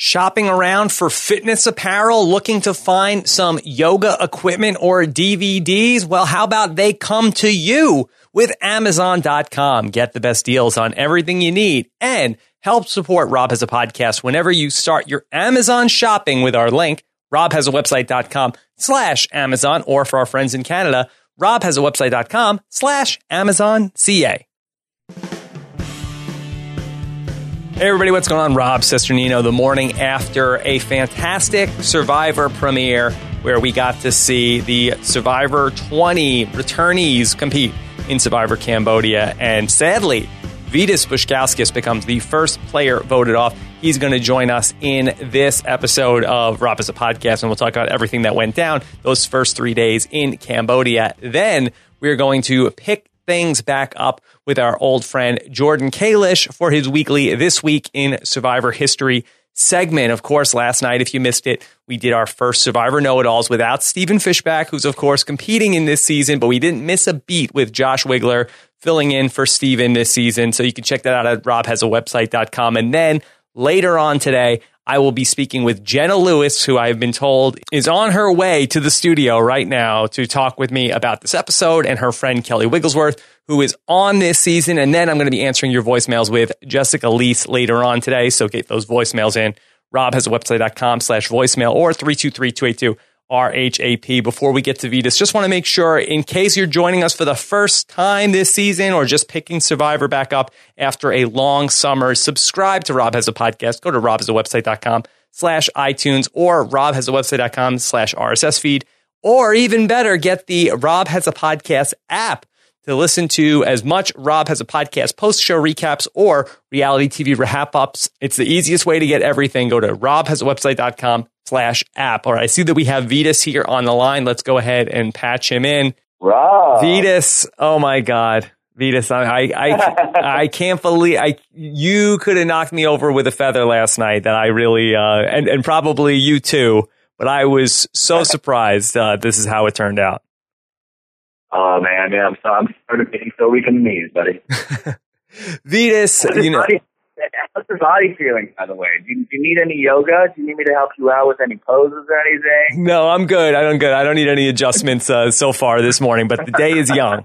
Shopping around for fitness apparel, looking to find some yoga equipment or DVDs? Well, how about they come to you with Amazon.com? Get the best deals on everything you need and help support Rob Has a Podcast whenever you start your Amazon shopping with our link, robhasawebsite.com/Amazon, or for our friends in Canada, robhasawebsite.com/AmazonCA. Hey everybody, what's going on? Rob Cesternino, the morning after a fantastic Survivor premiere where we got to see the Survivor 20 returnees compete in Survivor Cambodia. And sadly, Vitas Bushkauskas becomes the first player voted off. He's going to join us in this episode of Rob Has a Podcast, and we'll talk about everything that went down those first 3 days in Cambodia. Then we're going to pick things back up with our old friend Jordan Kalish for his weekly This Week in Survivor History segment. Of course, last night, if you missed it, we did our first Survivor Know-It-Alls without Stephen Fishbach, who's, of course, competing in this season, but we didn't miss a beat with Josh Wigler filling in for Stephen this season. So you can check that out at robhasawebsite.com. And then later on today, I will be speaking with Jenna Lewis, who I've been told is on her way to the studio right now to talk with me about this episode, and her friend Kelly Wigglesworth, who is on this season. And then I'm going to be answering your voicemails with Jessica Leese later on today. So get those voicemails in. robhasawebsite.com/voicemail or 323-282-RHAP. Before we get to Vitas, just want to make sure, in case you're joining us for the first time this season or just picking Survivor back up after a long summer, subscribe to Rob Has a Podcast. Go to robhasawebsite.com/iTunes or robhasawebsite.com/RSS feed, or even better, get the Rob Has a Podcast app to listen to as much Rob Has a Podcast post-show recaps or reality TV wrap-ups. It's the easiest way to get everything. Go to robhasawebsite.com/app. All right, I see that we have Vitas here on the line. Let's go ahead and patch him in. Rob. Vitas, oh my God. Vitas, I can't believe you could have knocked me over with a feather last night. That I really, and probably you too, but I was so surprised this is how it turned out. Oh man, yeah, I'm starting getting so weak in the knees, buddy. Vitas, how's your body feeling, by the way? Do you need any yoga? Do you need me to help you out with any poses or anything? No, I'm good. I don't need any adjustments so far this morning, but the day is young.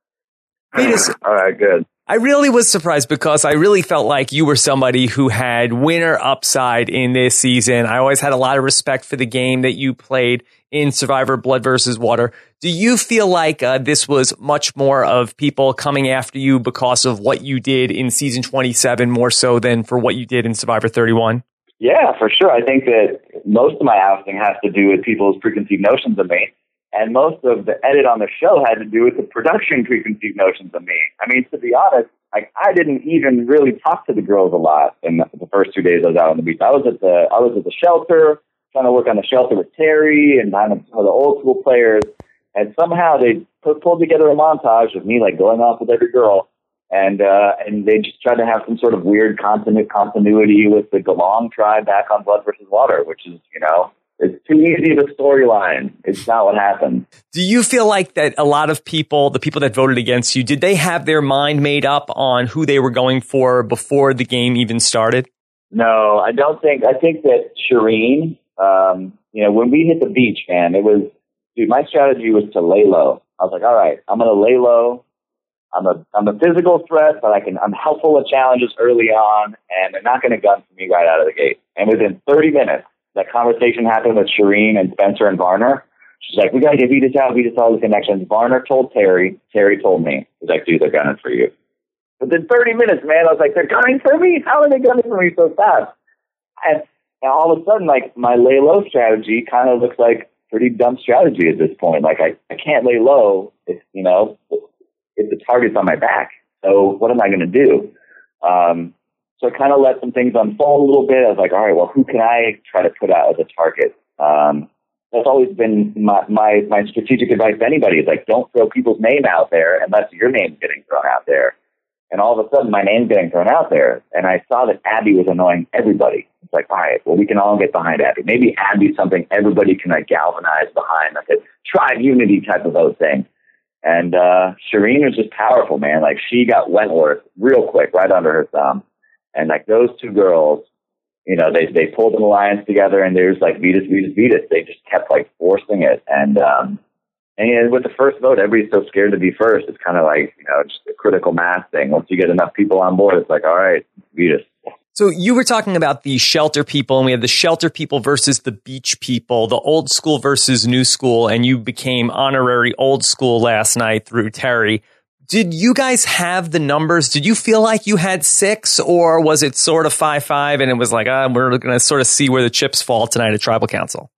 Vitas, all right, good. I really was surprised because I really felt like you were somebody who had winner upside in this season. I always had a lot of respect for the game that you played in Survivor Blood versus Water. Do you feel like this was much more of people coming after you because of what you did in season 27 more so than for what you did in Survivor 31? Yeah, for sure. I think that most of my ousting has to do with people's preconceived notions of me. And most of the edit on the show had to do with the production preconceived notions of me. I mean, to be honest, I didn't even really talk to the girls a lot in the first 2 days I was out on the beach. I was at the shelter, trying to work on the shelter with Terry and some of the old school players. And somehow they pulled together a montage of me going off with every girl. And they just tried to have some sort of weird continuity with the Galang tribe back on Blood versus Water, which is, it's too easy of a storyline. It's not what happened. Do you feel like that a lot of people, the people that voted against you, did they have their mind made up on who they were going for before the game even started? No, I don't think. I think that Shireen, when we hit the beach, man, my strategy was to lay low. I was like, all right, I'm going to lay low. I'm a physical threat, but I'm helpful at challenges early on, and they're not going to gun for me right out of the gate. And within 30 minutes, that conversation happened with Shireen and Spencer and Varner. She's like, we got to get Vitas out, Vitas all the connections. Varner told Terry. Terry told me. He's like, dude, they're gunning for you. Within 30 minutes, man, I was like, they're gunning for me? How are they gunning for me so fast? And all of a sudden, my lay low strategy kind of looks like pretty dumb strategy at this point. I can't lay low if the target's on my back. So what am I going to do? So I kind of let some things unfold a little bit. I was like, all right, well, who can I try to put out as a target? That's always been my strategic advice to anybody is don't throw people's name out there unless your name's getting thrown out there. And all of a sudden, my name's getting thrown out there. And I saw that Abby was annoying everybody. It's like, all right, well, we can all get behind Abby. Maybe Abby's something everybody can galvanize behind, a tribe unity type of vote thing. And Shireen was just powerful, man. She got Wentworth real quick, right under her thumb. And those two girls, they pulled an alliance together, and there's like Vitas. They just kept like forcing it, and with the first vote, everybody's so scared to be first. It's kind of like just a critical mass thing. Once you get enough people on board, it's like, all right, Vitas. So you were talking about the shelter people, and we had the shelter people versus the beach people, the old school versus new school, and you became honorary old school last night through Terry. Did you guys have the numbers? Did you feel like you had 6, or was it sort of 5-5 and it was like, we're going to sort of see where the chips fall tonight at Tribal Council?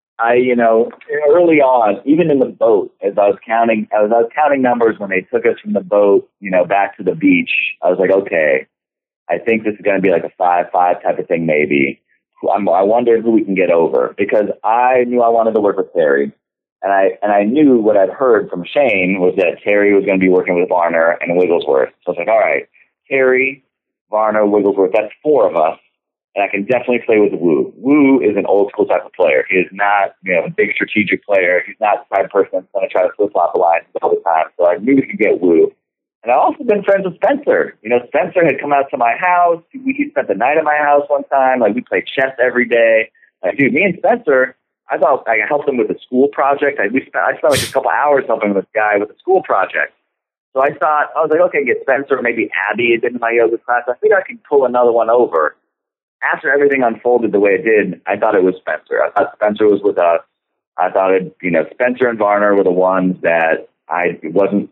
Early on, even in the boat, as I was counting numbers when they took us from the boat, back to the beach, I was like, okay, I think this is going to be like a 5-5 type of thing, maybe. I wondered who we can get over, because I knew I wanted to work with Terry. And I knew what I'd heard from Shane was that Terry was going to be working with Varner and Wigglesworth. So I was like, all right, Terry, Varner, Wigglesworth, that's 4 of us. And I can definitely play with Wu. Wu is an old school type of player. He is not, a big strategic player. He's not the type of person that's going to try to flip-flop alliances all the time. So I knew we could get Wu. And I've also been friends with Spencer. Spencer had come out to my house. He spent the night at my house one time. Like, we played chess every day. Like, dude, me and Spencer, I thought I helped him with a school project. I spent like a couple hours helping this guy with a school project. So I was like, okay, get Spencer, maybe Abby is in my yoga class. I think I could pull another one over. After everything unfolded the way it did, I thought it was Spencer. I thought Spencer was with us. I thought Spencer and Varner were the ones that I wasn't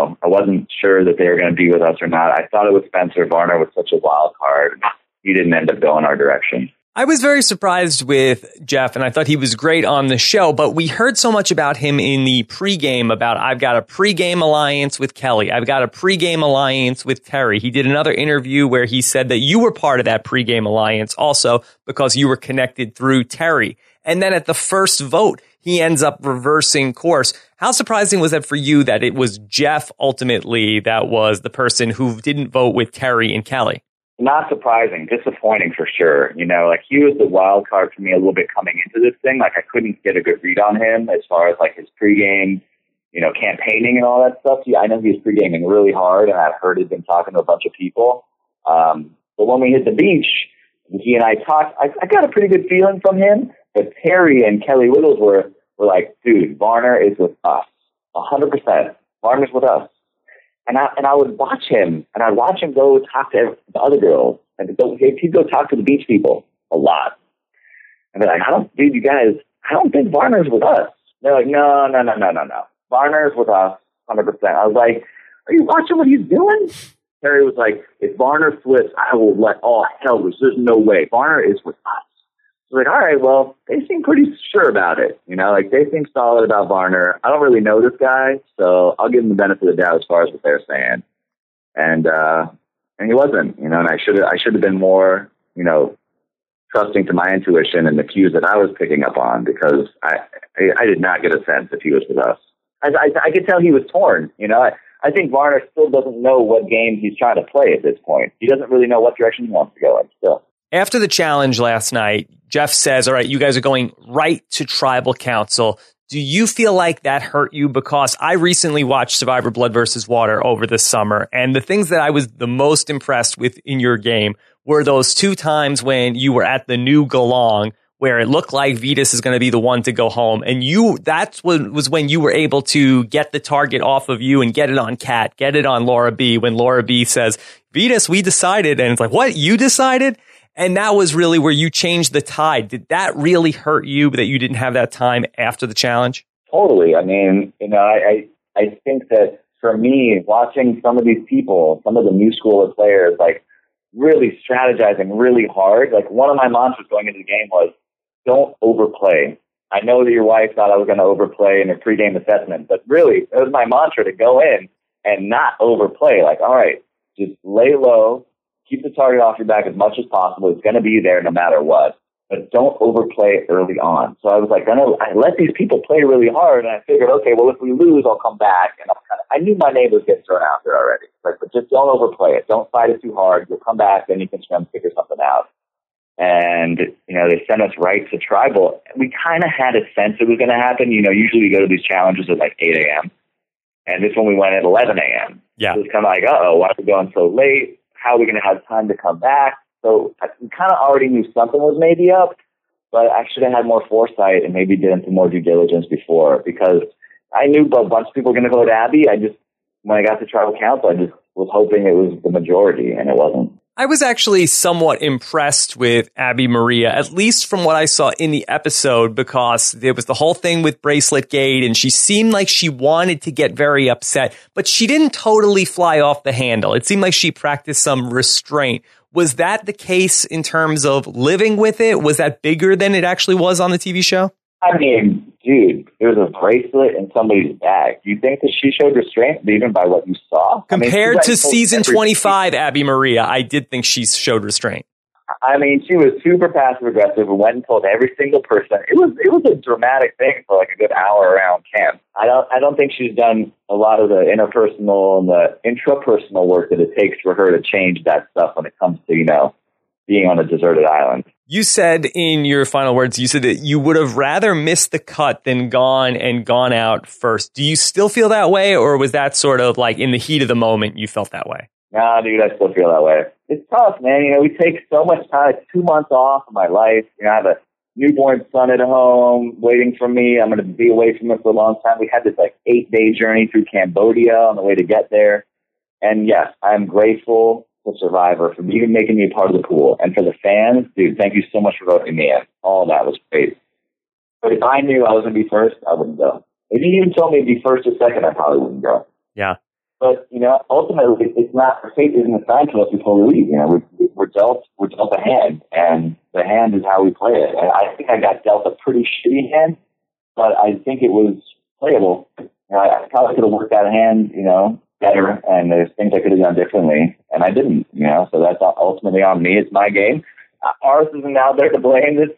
sure that they were going to be with us or not. I thought it was Spencer. Varner was such a wild card. He didn't end up going our direction. I was very surprised with Jeff, and I thought he was great on the show, but we heard so much about him in the pregame about, I've got a pregame alliance with Kelly. I've got a pregame alliance with Terry. He did another interview where he said that you were part of that pregame alliance also because you were connected through Terry. And then at the first vote, he ends up reversing course. How surprising was that for you that it was Jeff ultimately that was the person who didn't vote with Terry and Kelly? Not surprising, disappointing for sure. He was the wild card for me a little bit coming into this thing. Like, I couldn't get a good read on him as far as like his pregame, campaigning and all that stuff. Yeah, I know he was pregaming really hard, and I've heard he'd been talking to a bunch of people. But when we hit the beach, he and I talked. I got a pretty good feeling from him. But Terry and Kelly Wigglesworth were like, dude, Varner is with us, 100%. Varner's with us. And I would watch him, and I'd watch him go talk to the other girls, and he'd go talk to the beach people a lot. And they're like, I don't think Varner's with us. They're like, no. Varner's with us, 100%. I was like, are you watching what he's doing? Terry was like, if Varner flips, I will let all hell loose. There's no way. Varner is with us. So like, all right, well, they seem pretty sure about it. They seem solid about Varner. I don't really know this guy, so I'll give him the benefit of the doubt as far as what they're saying. And he wasn't, and I should have been more, trusting to my intuition and the cues that I was picking up on, because I did not get a sense if he was with us. I could tell he was torn. I think Varner still doesn't know what game he's trying to play at this point. He doesn't really know what direction he wants to go in still. After the challenge last night, Jeff says, all right, you guys are going right to Tribal Council. Do you feel like that hurt you? Because I recently watched Survivor Blood vs. Water over the summer, and the things that I was the most impressed with in your game were those 2 times when you were at the new Galong, where it looked like Vitas is going to be the one to go home. And that was when you were able to get the target off of you and get it on Kat, get it on Laura B, when Laura B says, Vitas, we decided. And it's like, what? You decided? And that was really where you changed the tide. Did that really hurt you that you didn't have that time after the challenge? Totally. I mean, I think that for me, watching some of these people, some of the new school of players, like really strategizing really hard. Like, one of my mantras going into the game was, don't overplay. I know that your wife thought I was going to overplay in a pregame assessment, but really, it was my mantra to go in and not overplay. Like, all right, just lay low. Keep the target off your back as much as possible. It's going to be there no matter what, but don't overplay early on. So I was like, I let these people play really hard, and I figured, okay, well, if we lose, I'll come back. And I knew my name was getting thrown out there already. But just don't overplay it. Don't fight it too hard. You'll come back, then you can try and figure something out. And, they sent us right to Tribal. We kind of had a sense it was going to happen. Usually we go to these challenges at like 8 a.m. And this one we went at 11 a.m. Yeah. So it was kind of like, why are we going so late? How are we going to have time to come back? So I kind of already knew something was maybe up, but I should have had more foresight and maybe did some more due diligence before, because I knew a bunch of people were going to vote Abby. When I got to tribal council, I just was hoping it was the majority, and it wasn't. I was actually somewhat impressed with Abby Maria, at least from what I saw in the episode, because there was the whole thing with Bracelet Gate, and she seemed like she wanted to get very upset, but she didn't totally fly off the handle. It seemed like she practiced some restraint. Was that the case in terms of living with it? Was that bigger than it actually was on the TV show? I mean, dude, there was a bracelet in somebody's bag. Do you think that she showed restraint even by what you saw? Compared to season 25, Abby Maria, I did think she showed restraint. I mean, she was super passive aggressive and went and told every single person. It was a dramatic thing for like a good hour around camp. I don't think she's done a lot of the interpersonal and the intrapersonal work that it takes for her to change that stuff when it comes to, being on a deserted island. You said in your final words, you said that you would have rather missed the cut than gone out first. Do you still feel that way, or was that sort of like in the heat of the moment you felt that way? Nah, dude, I still feel that way. It's tough, man. We take so much time. It's 2 months off of my life. I have a newborn son at home waiting for me. I'm going to be away from him for a long time. We had this 8-day journey through Cambodia on the way to get there. And yes, I'm grateful to Survivor for even making me a part of the pool. And for the fans, dude, thank you so much for voting me in. All that was great. But if I knew I was going to be first, I wouldn't go. If you even told me to be first or second, I probably wouldn't go. Yeah. But, ultimately, it's not, fate isn't assigned to us before we leave. We're dealt a hand, and the hand is how we play it. And I think I got dealt a pretty shitty hand, but I think it was playable. I probably could have worked that hand, better, and there's things I could have done differently, and I didn't, so that's ultimately on me. It's my game. Ours isn't out there to blame this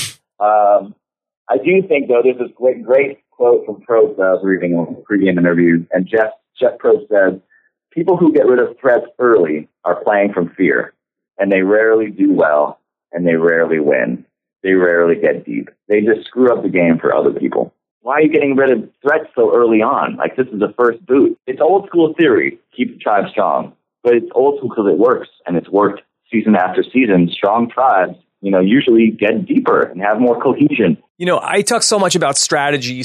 time. I do think, though, there's this great quote from Probst that I was reading in a pregame interview, and Jeff Probst said, people who get rid of threats early are playing from fear, and they rarely do well, and they rarely win. They rarely get deep. They just screw up the game for other people. Why are you getting rid of threats so early on? This is the first boot. It's old school theory, keep the tribe strong. But it's old school because it works, and it's worked season after season. Strong tribes, usually get deeper and have more cohesion. I talk so much about strategy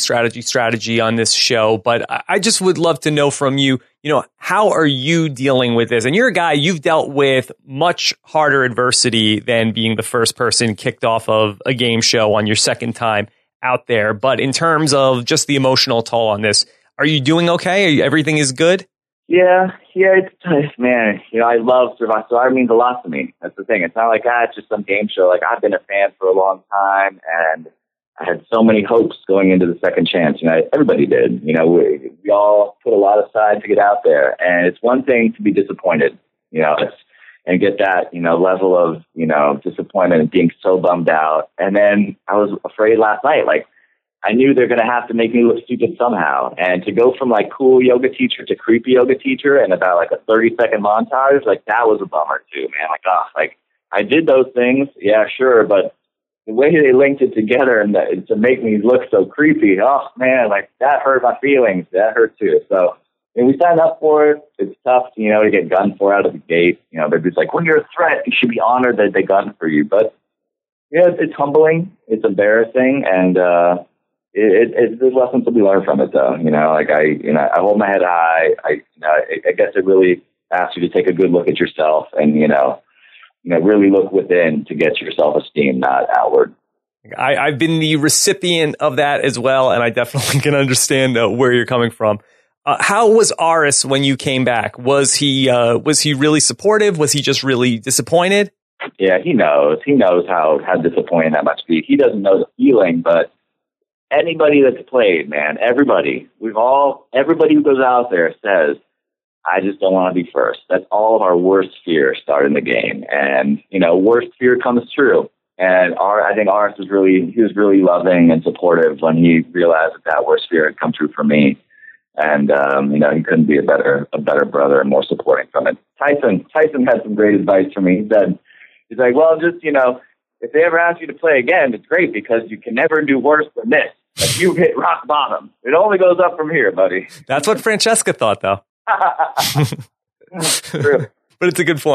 on this show, but I just would love to know from you, how are you dealing with this? And you're a guy, you've dealt with much harder adversity than being the first person kicked off of a game show on your second time out there. But in terms of just the emotional toll on this, are you doing okay? Everything is good? Yeah, it's tough, man. I love Survivor. Survivor means a lot to me. That's the thing. It's not like, it's just some game show. I've been a fan for a long time, and I had so many hopes going into the second chance. Everybody did. We all put a lot aside to get out there, and it's one thing to be disappointed, and get that, level of, disappointment and being so bummed out. And then I was afraid last night, I knew they're going to have to make me look stupid somehow. And to go from cool yoga teacher to creepy yoga teacher in about a 30-second montage, that was a bummer too, man. I did those things. Yeah, sure. But the way they linked it together and to make me look so creepy, oh man, that hurt my feelings. That hurt too. So we signed up for it. It's tough, to get gunned for out of the gate. They're just when you're a threat, you should be honored that they gunned for you. But it's humbling. It's embarrassing. And, there's lessons to be learned from it, though. I hold my head high. I guess it really asks you to take a good look at yourself and, really look within to get your self-esteem, not outward. I've been the recipient of that as well, and I definitely can understand where you're coming from. How was Aris when you came back? Was he really supportive? Was he just really disappointed? Yeah, he knows. He knows how disappointing that must be. He doesn't know the feeling, but anybody that's played, man, everybody who goes out there says, I just don't want to be first. That's all of our worst fear starting the game. And, worst fear comes true. And I think Aris was really loving and supportive when he realized that worst fear had come true for me. And, he couldn't be a better brother and more supporting from it. Tyson had some great advice for me. He's like, well, just, if they ever ask you to play again, it's great because you can never do worse than this. You've hit rock bottom. It only goes up from here, buddy. That's what Francesca thought, though. True. But it's a good point.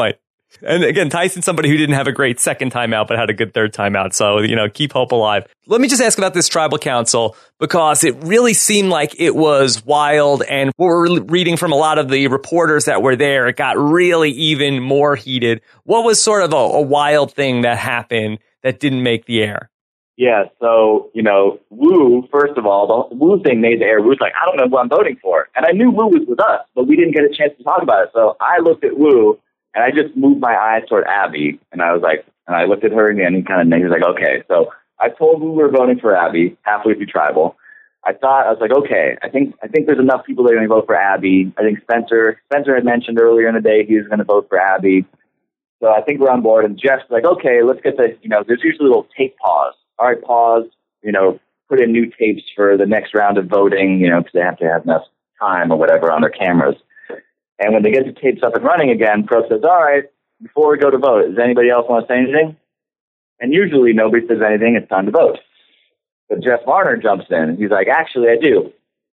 And again, Tyson's somebody who didn't have a great second time out, but had a good third time out. So, keep hope alive. Let me just ask about this tribal council, because it really seemed like it was wild. And what we're reading from a lot of the reporters that were there, it got really even more heated. What was sort of a wild thing that happened that didn't make the air? Yeah, so, Wu, first of all, the Wu thing made the air. Wu's like, I don't know who I'm voting for. And I knew Wu was with us, but we didn't get a chance to talk about it. So I looked at Wu, and I just moved my eyes toward Abby. And I was like, and I looked at her, and he he was like, okay. So I told Wu we were voting for Abby halfway through tribal. I was like, okay, I think there's enough people that are going to vote for Abby. I think Spencer had mentioned earlier in the day he was going to vote for Abby. So I think we're on board. And Jeff's like, okay, let's get there's usually a little tape pause. All right, pause, put in new tapes for the next round of voting, because they have to have enough time or whatever on their cameras. And when they get the tapes up and running again, Pro says, all right, before we go to vote, does anybody else want to say anything? And usually nobody says anything. It's time to vote. But Jeff Varner jumps in. He's like, actually, I do.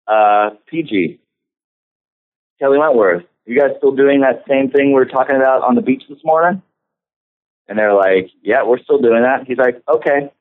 PG, Kelly Wentworth, you guys still doing that same thing we were talking about on the beach this morning? And they're like, yeah, we're still doing that. He's like, okay.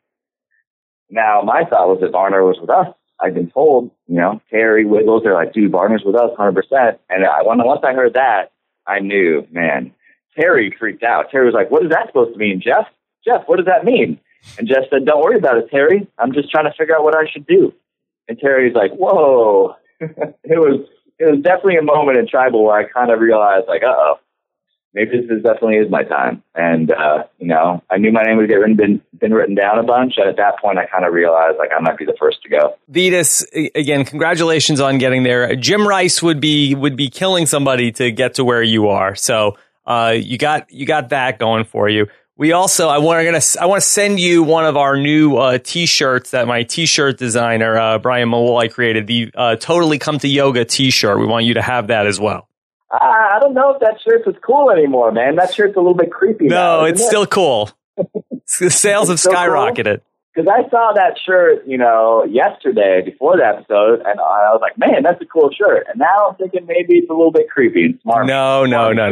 Now, my thought was that Varner was with us. I've been told, Terry, Wiggles, they're like, dude, Varner's with us 100%. And once I heard that, I knew, man. Terry freaked out. Terry was like, what is that supposed to mean, Jeff? Jeff, what does that mean? And Jeff said, don't worry about it, Terry. I'm just trying to figure out what I should do. And Terry's like, whoa. It was definitely a moment in tribal where I kind of realized, like, uh-oh. Maybe this definitely is my time. And, I knew my name would been written down a bunch. And at that point, I kind of realized, like, I might be the first to go. Vytas, again, congratulations on getting there. Jim Rice would be killing somebody to get to where you are. So, you got that going for you. We also, I want to send you one of our new T-shirts that my T-shirt designer, Brian Malloy, created, the Totally Come to Yoga T-shirt. We want you to have that as well. I don't know if that shirt is cool anymore, man. That shirt's a little bit creepy now. No, it's still cool. The sales have skyrocketed. Because I saw that shirt, yesterday before the episode, and I was like, man, that's a cool shirt. And now I'm thinking maybe it's a little bit creepy and smart. No.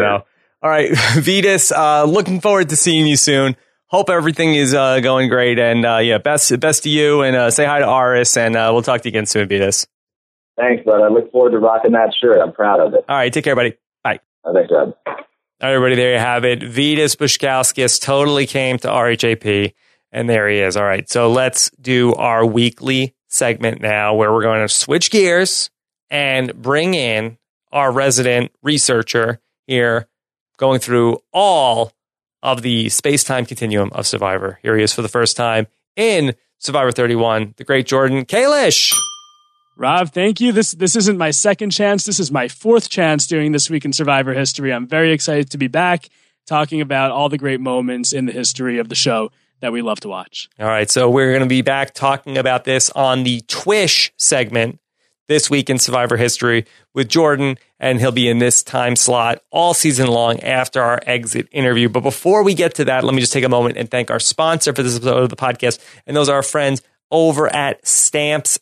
All right, Vytas, looking forward to seeing you soon. Hope everything is going great. And best to you, and say hi to Aris, and we'll talk to you again soon, Vytas. Thanks, bud. I look forward to rocking that shirt. I'm proud of it. All right, take care, buddy. Bye. Thanks, bud. All right, everybody, there you have it. Vytas Bushkauskas totally came to RHAP, and there he is. All right, so let's do our weekly segment now, where we're going to switch gears and bring in our resident researcher here, going through all of the space-time continuum of Survivor. Here he is for the first time in Survivor 31, the great Jordan Kalish. Rob, thank you. This isn't my second chance. This is my fourth chance doing This Week in Survivor History. I'm very excited to be back talking about all the great moments in the history of the show that we love to watch. All right, so we're going to be back talking about this on the Twish segment, This Week in Survivor History, with Jordan, and he'll be in this time slot all season long after our exit interview. But before we get to that, let me just take a moment and thank our sponsor for this episode of the podcast, and those are our friends over at Stamps.com.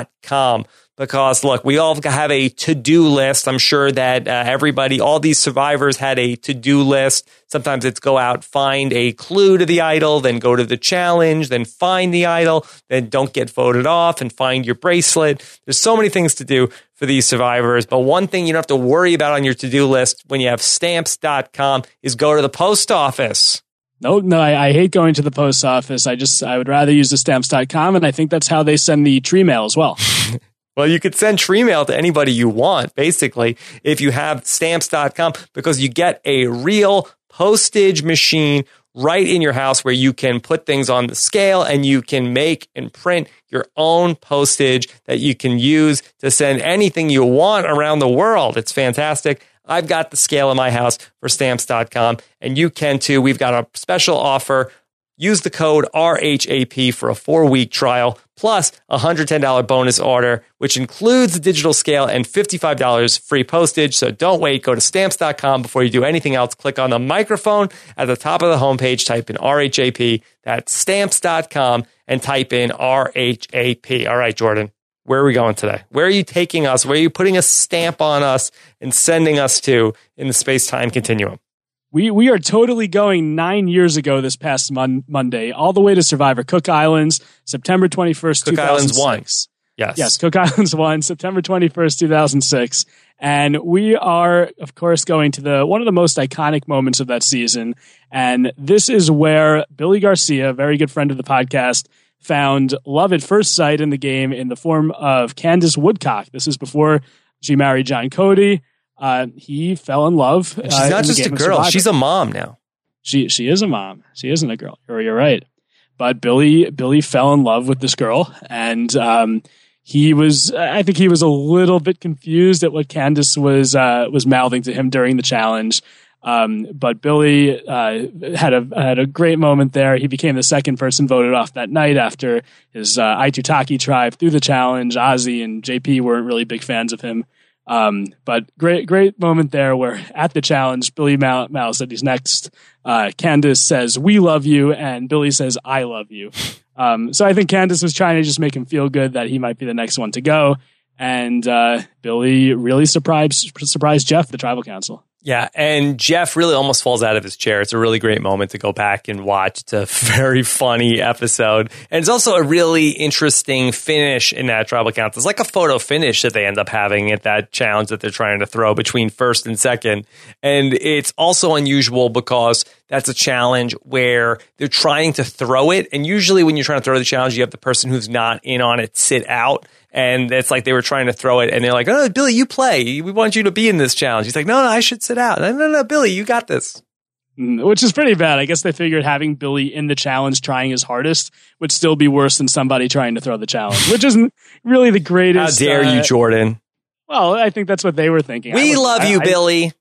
Because, look, we all have a to-do list. I'm sure that everybody, all these survivors had a to-do list. Sometimes it's go out, find a clue to the idol, then go to the challenge, then find the idol, then don't get voted off, and find your bracelet. There's so many things to do for these survivors. But one thing you don't have to worry about on your to-do list when you have Stamps.com is go to the post office. No, I hate going to the post office. I would rather use the Stamps.com, and I think that's how they send the tree mail as well. Well, you could send tree mail to anybody you want, basically, if you have Stamps.com, because you get a real postage machine right in your house where you can put things on the scale, and you can make and print your own postage that you can use to send anything you want around the world. It's fantastic. I've got the scale in my house for Stamps.com, and you can too. We've got a special offer. Use the code RHAP for a 4-week trial, plus a $110 bonus order, which includes the digital scale and $55 free postage. So don't wait. Go to Stamps.com before you do anything else. Click on the microphone at the top of the homepage. Type in RHAP. That's Stamps.com, and type in RHAP. All right, Jordan, where are we going today? Where are you taking us? Where are you putting a stamp on us and sending us to in the space-time continuum? We are totally going 9 years ago this past Monday, all the way to Survivor Cook Islands, September 21st, Cook 2006. Islands won. Yes, Cook Islands won September 21st, 2006. And we are, of course, going to one of the most iconic moments of that season. And this is where Billy Garcia, a very good friend of the podcast, found love at first sight in the game in the form of Candace Woodcock. This is before she married John Cody. He fell in love. And she's not just a girl. She's a mom now. She is a mom. She isn't a girl. You're right. But Billy fell in love with this girl. And I think he was a little bit confused at what Candace was mouthing to him during the challenge. But Billy had a great moment there. He became the second person voted off that night after his Aitutaki tribe threw the challenge. Ozzy and JP weren't really big fans of him. But great moment there where at the challenge, Billy mouths that he's next. Candace says, "We love you," and Billy says, "I love you." So I think Candace was trying to just make him feel good that he might be the next one to go. And Billy really surprised Jeff, the tribal council. Yeah, and Jeff really almost falls out of his chair. It's a really great moment to go back and watch. It's a very funny episode. And it's also a really interesting finish in that tribal council. It's like a photo finish that they end up having at that challenge that they're trying to throw between first and second. And it's also unusual because that's a challenge where they're trying to throw it. And usually when you're trying to throw the challenge, you have the person who's not in on it sit out. And it's like they were trying to throw it, and they're like, "Oh, Billy, you play. We want you to be in this challenge." He's like, "No, I should sit out." No, Billy, you got this. Which is pretty bad. I guess they figured having Billy in the challenge trying his hardest would still be worse than somebody trying to throw the challenge, which isn't really the greatest. How dare you, Jordan? Well, I think that's what they were thinking. We love you, Billy.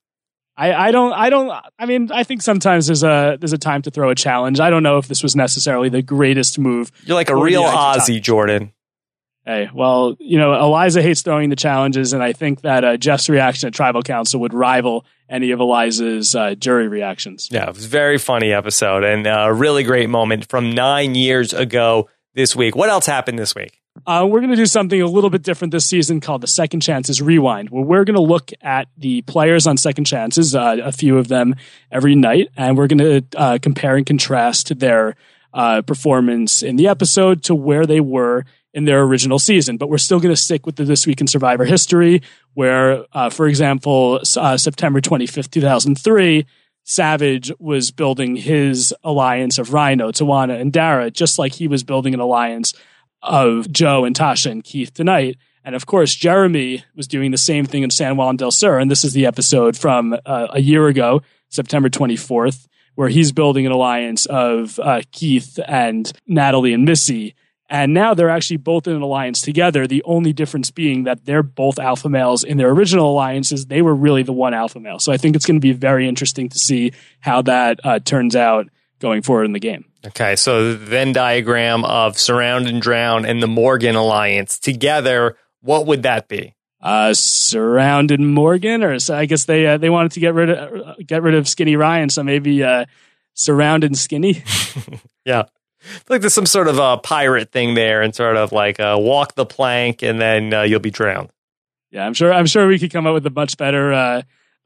I mean, I think sometimes there's a time to throw a challenge. I don't know if this was necessarily the greatest move. You're like a real Aussie, Jordan. Hey, well, Eliza hates throwing the challenges, and I think that Jeff's reaction at Tribal Council would rival any of Eliza's jury reactions. Yeah, it was a very funny episode and a really great moment from 9 years ago this week. What else happened this week? We're going to do something a little bit different this season called the Second Chances Rewind, where we're going to look at the players on Second Chances, a few of them every night, and we're going to compare and contrast their performance in the episode to where they were in their original season. But we're still going to stick with the This Week in Survivor history, where, for example, September 25th, 2003, Savage was building his alliance of Rhino, Tawana, and Dara, just like he was building an alliance of Joe and Tasha and Keith tonight. And of course, Jeremy was doing the same thing in San Juan del Sur. And this is the episode from a year ago, September 24th, where he's building an alliance of Keith and Natalie and Missy. And now they're actually both in an alliance together. The only difference being that they're both alpha males. In their original alliances, they were really the one alpha male. So I think it's going to be very interesting to see how that turns out going forward in the game. Okay, so the Venn diagram of Surround and Drown and the Morgan alliance together, what would that be? Surround and Morgan, or so I guess they wanted to get rid of Skinny Ryan, so maybe Surround and Skinny. Yeah. I feel like there's some sort of a pirate thing there, and sort of like walk the plank, and then you'll be drowned. Yeah, I'm sure we could come up with a much better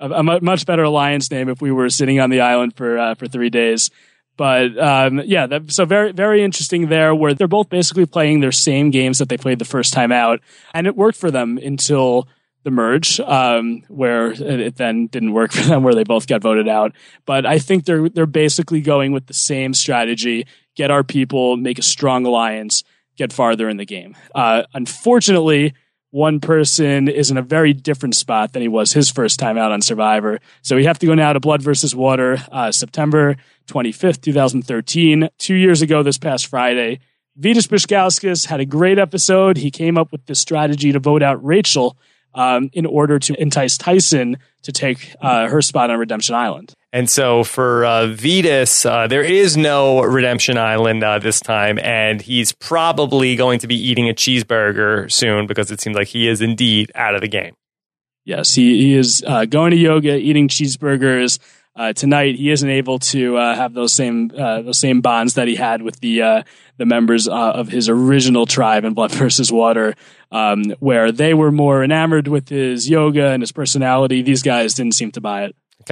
alliance name if we were sitting on the island for 3 days. But so very, very interesting there, where they're both basically playing their same games that they played the first time out, and it worked for them until the merge, where it then didn't work for them, where they both got voted out. But I think they're basically going with the same strategy: get our people, make a strong alliance, get farther in the game. Unfortunately, one person is in a very different spot than he was his first time out on Survivor. So we have to go now to Blood versus Water, September 25th, 2013. 2 years ago this past Friday, Vitas Bushkauskas had a great episode. He came up with this strategy to vote out Rachel in order to entice Tyson to take her spot on Redemption Island. And so for Vitas, there is no Redemption Island this time, and he's probably going to be eating a cheeseburger soon, because it seems like he is indeed out of the game. Yes, he is going to yoga, eating cheeseburgers. Tonight, he isn't able to have those same bonds that he had with the members of his original tribe in Blood versus Water, where they were more enamored with his yoga and his personality. These guys didn't seem to buy it. Okay.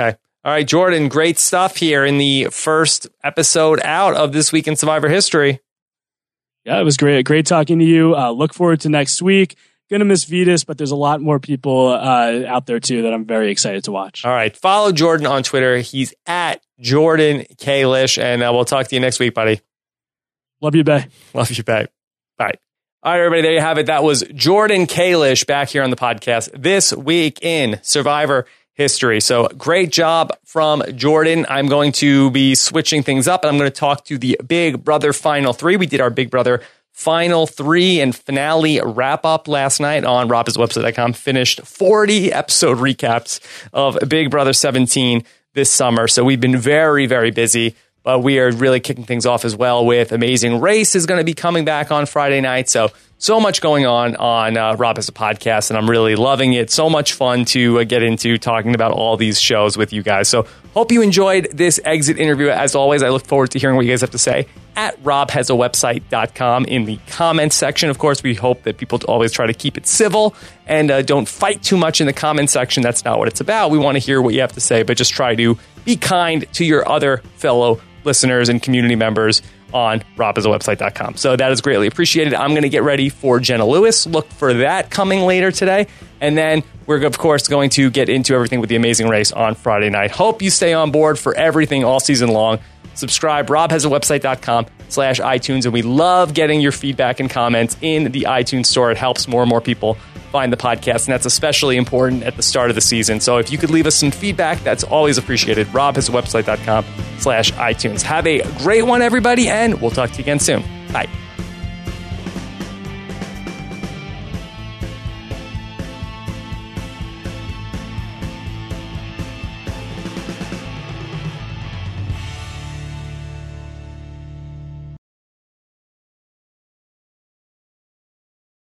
All right, Jordan, great stuff here in the first episode out of This Week in Survivor History. Yeah, it was great. Great talking to you. Look forward to next week. Gonna miss Vetus, but there's a lot more people out there too that I'm very excited to watch. All right, follow Jordan on Twitter. He's at Jordan Kalish, and we'll talk to you next week, buddy. Love you, Bay. Love you, Bay. Bye. All right, everybody, there you have it. That was Jordan Kalish back here on the podcast This Week in Survivor History. So great job from Jordan. I'm going to be switching things up, and I'm going to talk to the Big Brother Final 3. We did our Big Brother Final 3 and finale wrap up last night on robhasawebsite.com. Finished 40 episode recaps of Big Brother 17 this summer. So we've been very, very busy, but we are really kicking things off as well with Amazing Race is going to be coming back on Friday night. So much going on Rob Has a Podcast, and I'm really loving it. So much fun to get into talking about all these shows with you guys. So hope you enjoyed this exit interview. As always, I look forward to hearing what you guys have to say at robhasawebsite.com in the comments section. Of course, we hope that people always try to keep it civil and don't fight too much in the comment section. That's not what it's about. We want to hear what you have to say, but just try to be kind to your other fellow listeners and community members on robhasawebsite.com. So that is greatly appreciated. I'm going to get ready for Jenna Lewis. Look for that coming later today. And then we're, of course, going to get into everything with the Amazing Race on Friday night. Hope you stay on board for everything all season long. Subscribe, robhasawebsite.com/iTunes. And we love getting your feedback and comments in the iTunes store. It helps more and more people find the podcast, and that's especially important at the start of the season. So if you could leave us some feedback, that's always appreciated. robhasawebsite.com/iTunes. Have a great one, everybody, and we'll talk to you again soon. Bye.